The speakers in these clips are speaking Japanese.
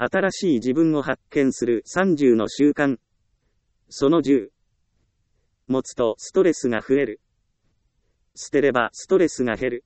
新しい自分を発見する30の習慣。その10。持つとストレスが増える。捨てればストレスが減る。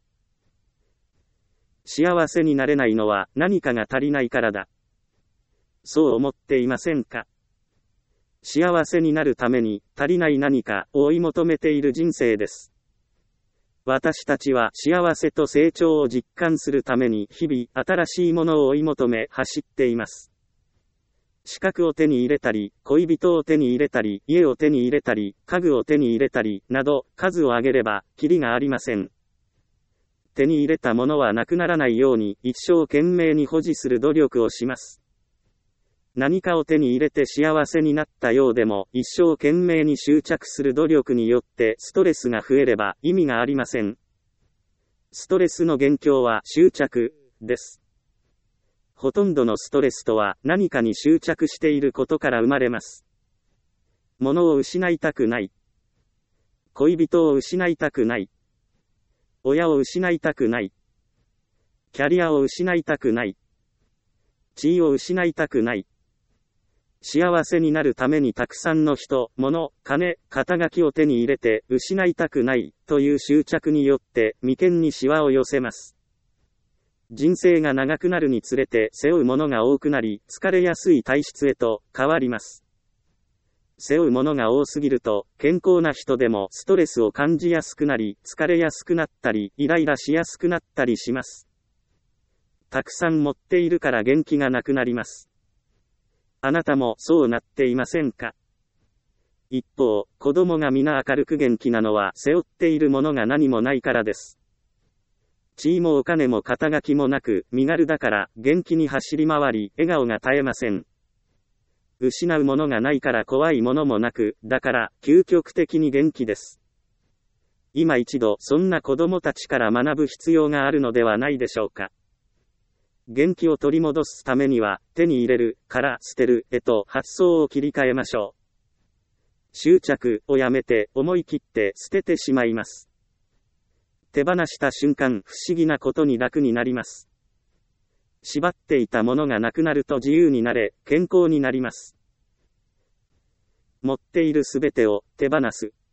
幸せになれないのは何かが足りないからだ。そう思っていませんか？幸せになるために足りない何かを追い求めている人生です。私たちは幸せと成長を実感するために日々新しいものを追い求め走っています。資格を手に入れたり、恋人を手に入れたり、家を手に入れたり、家具を手に入れたり、など数を挙げればキリがありません。手に入れたものはなくならないように一生懸命に保持する努力をします。何かを手に入れて幸せになったようでも一生懸命に執着する努力によってストレスが増えれば意味がありません。ストレスの元凶は執着です。ほとんどのストレスとは何かに執着していることから生まれます。物を失いたくない。恋人を失いたくない。親を失いたくない。キャリアを失いたくない。地位を失いたくない。幸せになるためにたくさんの人、物、金、肩書きを手に入れて失いたくないという執着によって眉間にシワを寄せます。人生が長くなるにつれて背負うものが多くなり、疲れやすい体質へと変わります。背負うものが多すぎると、健康な人でもストレスを感じやすくなり、疲れやすくなったり、イライラしやすくなったりします。たくさん持っているから元気がなくなります。あなたもそうなっていませんか？一方、子供が皆明るく元気なのは背負っているものが何もないからです。地位もお金も肩書きもなく、身軽だから元気に走り回り、笑顔が絶えません。失うものがないから怖いものもなく、だから究極的に元気です。今一度そんな子供たちから学ぶ必要があるのではないでしょうか。元気を取り戻すためには、手に入れるから捨てるへと発想を切り替えましょう。執着をやめて思い切って捨ててしまいます。手放した瞬間、不思議なことに楽になります。縛っていたものがなくなると自由になれ、健康になります。持っているすべてを手放す。